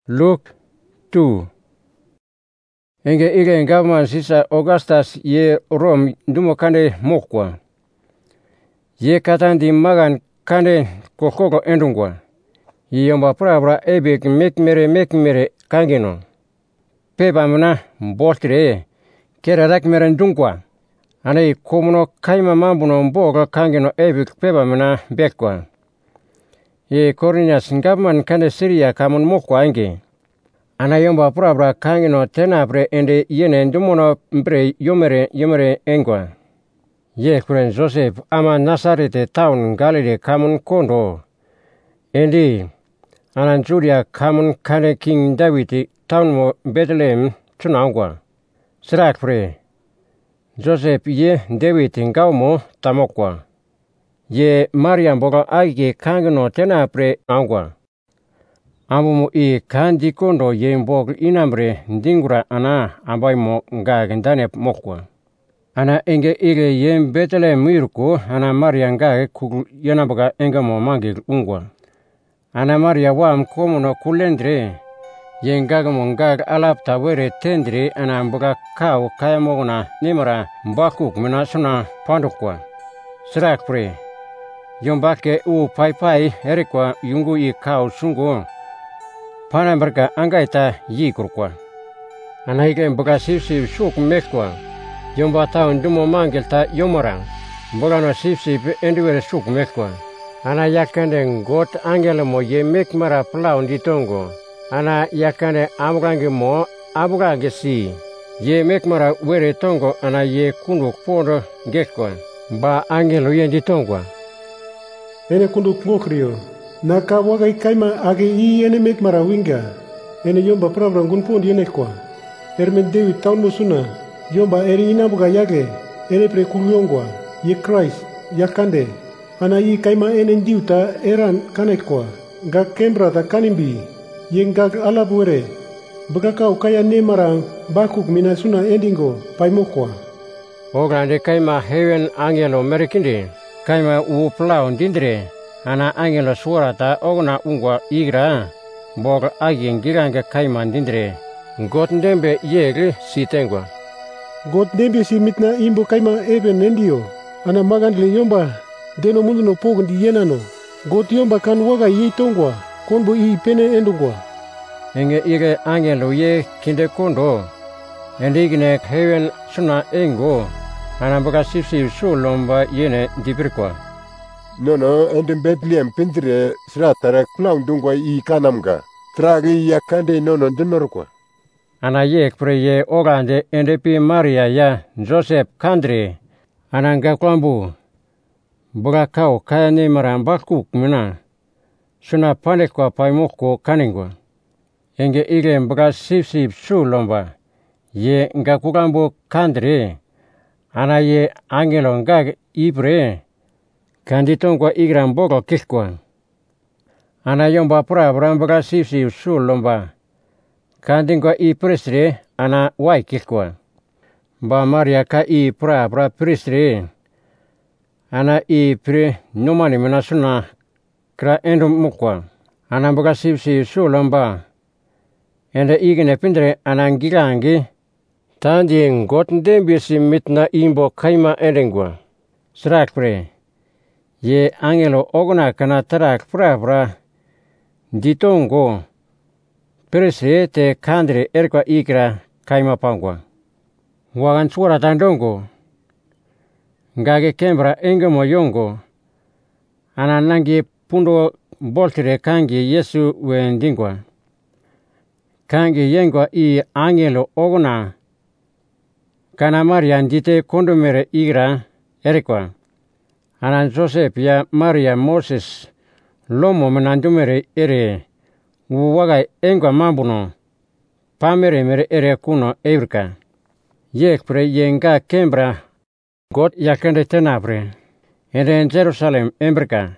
Luke 2. Enge government Caesar Augustus ye Rome dumo kande mokwa. Ye katandi magan kande kokoko endungwa. Ye yomba prabra ebek mekmere kangino. Peba muna boltire kera rakmere ndungwa. Ane komuno kaima mambuno mboga kangino ebek peba muna bekwa. Ye Cornelius government kande Syria kamun mokwa ange. Ana yomba prabra kangino tenabre ende yene ndumuno mbre yomere engwa. Ye kuren Joseph ama Nazarete town Galilee kamun kondo. Endi ana Judea kamun kane King David town mo Bethlehem tunangwa. Srak pre. Joseph ye David ngao mo tamokwa. Ye Maria mboga aige kangino tenabre angwa. Amumu I kandi kondo ye mbog inambre ndingura ana ambai mo ngage ndane mokwa. Ana enge ige ye Bethlehem miruko ana Maria ngage kugul yanamboga enga mo mangi ungwa. Ana Maria wam komuno kulendre ye ngage mo ngage alapta were tendre ana mboga kao kaya moguna nimara mbakuk mina suna pandukwa. Srak pre. Yombake u pai erikwa yungu I kao sungu. Pana mereka angaita yi kurkwa. Anaike mboga sip shuk mekwa. Yomba taun dumo mangelta yomora. Mboga no sip enduere shuk mekwa. Ana yakande ngot angela mo ye mekmara plau nditongo. Ana yakande amugange mo abugange si. Ye mekmara were tongo ana ye kundu pondo gekwa. Ba angelo ye nditongwa. Ene kundu ngokrio. Naka wagai kaima age I ene mek marawinga. Ene yomba prabra ngunpon ene kwa. Ermen David taun musuna. Yomba eri inabuga yage. Ene pre kulyongwa. Ye Christ. Yakande. Ana I kaima ene ndiuta eran kanet kwa. Ga kembra ta kanimbi. Ye ngag alabwere. Bagaka ukaya ne marang. Bakuk minasuna endingo. Paimokwa. Ogrande kaima heaven angelo merikindi. Kaima uplau ndindre. Ana angelo suarata ogna ungwa igra boga agin giranga kaiman dindre got ndembe yegre sitengwa got ndembe si mitna imbo kaima ebe nendio ana magandle yomba deno mundu no pogo di yenano got yomba kan waga yitongwa konbo I pene endungwa enge ige angelo ye kinde kondo endigne heaven suna engo ana boga sipsi sulomba yene dipirkwa Nono ende Bethlehem pindre sratara klang dungwa I kanamga. Tragi yakande nono denorkwa. Ana yek pre ye ogande ende pi Maria ya Joseph kandre. Ananga klambu. Boga kau kaya ne marambakuk mina. Suna panekwa paimoko kaningwa. Enge ige boga sip su lomba. Ye nga kuklambu kandre. Ana ye angelo nga ibre. Kanditongwa igram bogo kikwa. Ana yomba prabra mboga sip su lomba. Kandingwa I prestre ana wai kikwa. Ba Maria ka I prabra prestre. Ana I pre numani minasuna kra endum mukwa. Ana mboga sip su lomba. Enda igene pindre ana ngilangi. Tandi ngot ndembisi mitna imbo kaima endingwa. Srak pre. Ye angelo ogna kana tarak prabra ditongo presre te kandre erkwa ikra kaima pangwa. Wagan suara tandongo. Ngage kembra engemo yongo. Ananangi pundo boltire kangi Yesu wendingwa. Kangi yengwa I angelo ogna. Kana Maria ndite kondomere igra erkwa. Ana Joseph ya Maria Moses lomo menandumere ere wagai engwa mambuno pamere mere ere kuno evrika yek pre yenga kembra got yakande tenabre ere Jerusalem embrika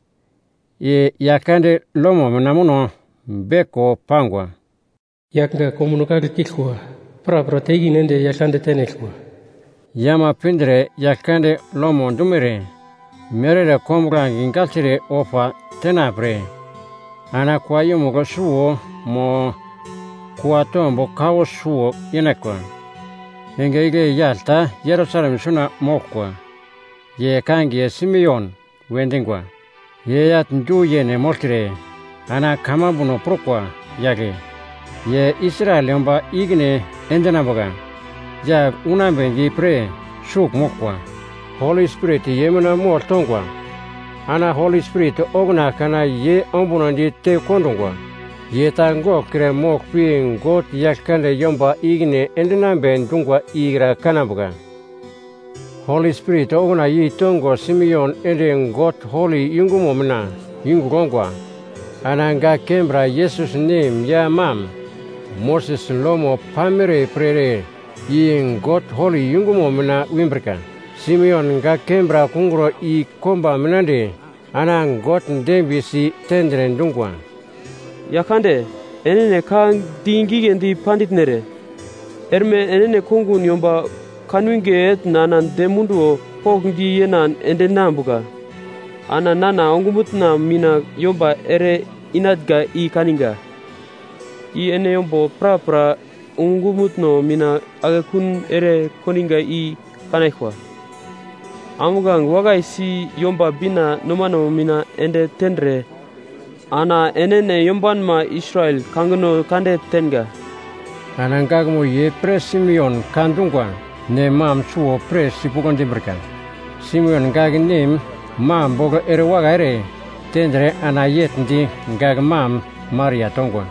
ye yakande lomo menamuno beko pangwa yakga komunokage kikwa prabra tegi nende yakande tenekwa yama pindre yakande lomo dumere merere komra ngaltire ofa tenabre ana kwa yomo suo mo kuatombo kawo suo yenekwa. Enge ige yalta Jerusalem suna mokwa. Ye kangi Simeon wendingwa. Ye yat ndu yene molkire. Ana kamabuno prokwa yage. Ye Israel yomba igne endenaboga. Jag unambengi pre shuk mokwa. Holy Spirit yemena mualtongwa. Ana Holy Spirit ogna kana ye ombunandi te kondongwa. Ye tango kire mok pi got yakande yomba igne endenamben dungwa igra kanaboga. Holy Spirit ogna yi tongo Simeon ende got holy yungumomna yungurongwa. Ananga kembra Jesus name ya mam. Moses lomo pamere prere yi got holy yungumomna wimbrika. Simeon nga kembra kungro i komba menande ana got ndembisi tendren dungwa. Yakande enene kan dingigen di pandit nere. Erme enene kungun yomba kanwinge nanan demunduo pokndi yenan ende nambuga. Ana nana ongumutna mina yomba ere inadga I kaninga. I ene yombo pra ongumutno mina agakun ere koninga I kanaikwa. Amugang wagai si yomba bina nomano mina ende tendre. Ana enene yomban ma Israel kangano kande tenga. Anangagmo ye pre Simeon kandungwa. Ne mam suo pre sipugon dimberka. Simeon gag nim mam boga ere waga ere. Tendre ana yetndi gag mam Maria tongwa.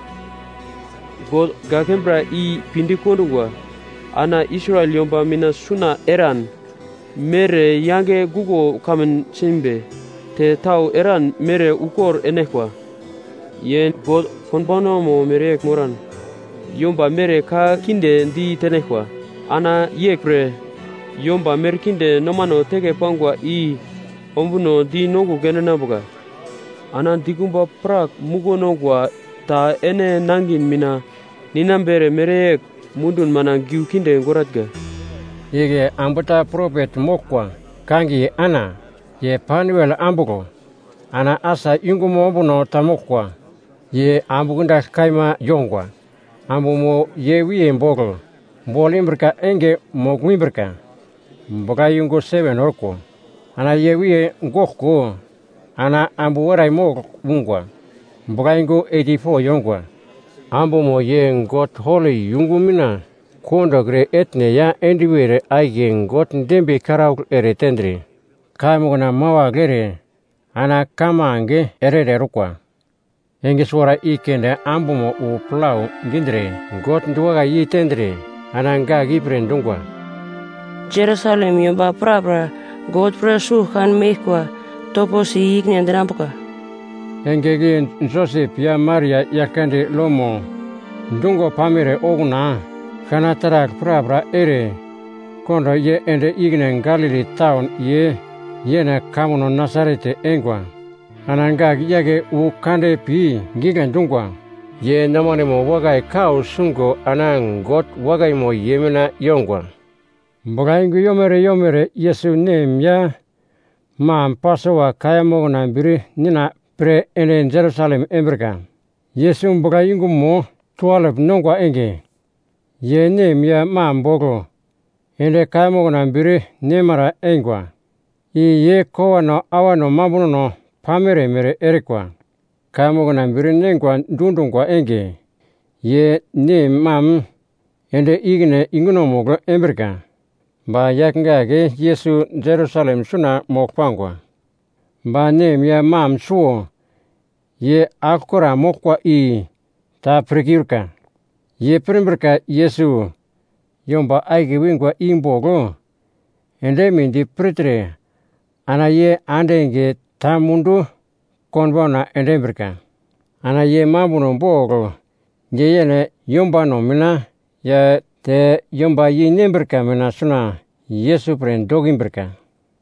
God gakembra I pindi kondungwa. Ana Israel yomba mina suna eran. Mere yange gugo kamen chimbe. Te tau eran mere ukor enekwa. Yen God konbano mo mere moran. Yomba mere ka kinde di tenekwa. Ana yekre. Yomba mere kinde nomano tege pangwa I ombuno di nongu genenabuga. Ana digumba prak mugo nongwa ta ene nangin mina. Ninambere mere mundun mana giu kinde ngoratga. Yege ambata prophet mokwa kangi ana ye panuel ambugo ana asa yungumo buno tamokwa ye ambugunda kaima yongwa ambumo ye wiye mbogol mbolimbrika enge mogwimbrika mboga yungu 7 orko ana ye wiye ngokko ana ambuwarai mog wungwa mboga yungu 84 yongwa ambumo ye ngot holy yungu mina kondogre etne ya endiwere aigen got ndembe karau ere tendre. Kamugna mawa gere ana kamange ere rukwa. Enge swara ikende ambumo u plau gindre got nduwaga yi tendre ana nga gipre ndungwa. Jerusalem yomba prabra got presu kan mekwa topo si igne ndrampuka. Enge gi Joseph ya Maria yakande lomo ndungo pamire oguna. Kana tarak prabra ere kondo ye ende igne Galilee town ye na kamuno Nazarete engwa. Ananga yage u kande pi gigan dungwa. Ye namane mo wagai kau sungo anang got wagai mo yemena yongwa. Mbogaingu yomere Yesu nem ya maam pasowa kaya mogona biri nina pre ene Jerusalem emberga. Yesu mbogaingu mo 12 nongwa enge. Ye nem ya maam bogo ende kaya mogona biri nemara engwa. I ye kowa no awa no mabuno no pamere mere erekwa. Kaya mogona biri nengwa ndundungwa enge. Ye nem maam ende igne inguno mogo emberga. Ba yakngage Yesu Jerusalem suna mokpangwa. Ba nem ya maam suo ye akora mokwa I ta prekirka. Ye primberka Yesu yomba aigi wingwa imbogo ende mindi pritre ana ye andenge tamundu konbona ende berka. Ana ye mabuno bogo ye yene yomba no mina ya te yomba yi nemberka mina suna Yesu pren dogin berka.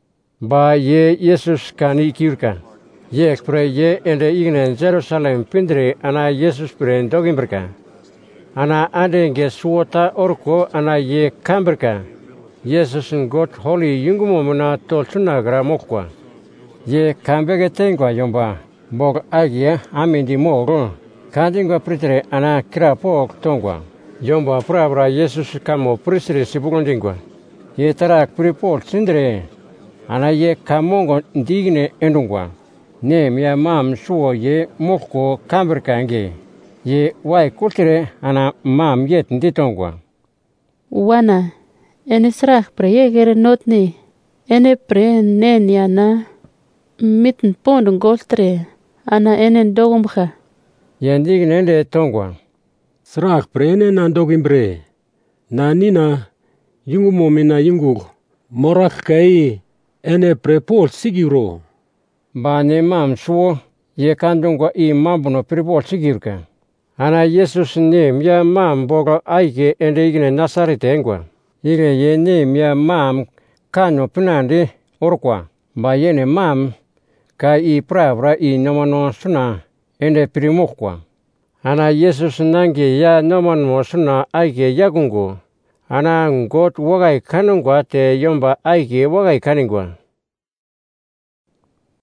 Ba ye Yesus kani kirka. Ye ekspre ye ende igne Jerusalem pindre ana Yesus pren dogin berka. Ana andenge suota orko ana ye kamberka. Yesus got holy yungumo mina tolsuna gra mokwa. Ye kambege tengwa yomba bog agia amindi mogo Kandingwa pritere ana kira pok tongwa. Yomba prabra Yesus kamo prisre sibugondingwa. Ye tarak pripol sindre. Ana ye kamongo ndigne endungwa. Ne mia mam suo ye moko kamberkange. Ye wai kultire ana mam yet nditongwa. Wana ene srach pre yegere notni. Ene pre neni ana mitten pondung goltre ana ene dogumcha. Ye ndigne ende tongwa. Srach pre ene na dogimbre. Na nina yungu momina yungu morak kai ene pre pol sigiro. Ba ne mam suo ye kandungwa I mambuno pripol sigirka. Ana Yesus ne mia mam boga aike ende igne Nasarete engwa. Ige ye ne mia mam kano pinande orkwa. Ba yene mam ka I pravra I nomano suna ende primokwa. Ana Yesus nange ya nomano suna aike yagungo. Ana ngot wagai kanungwa te yomba aike wagai kaningwa.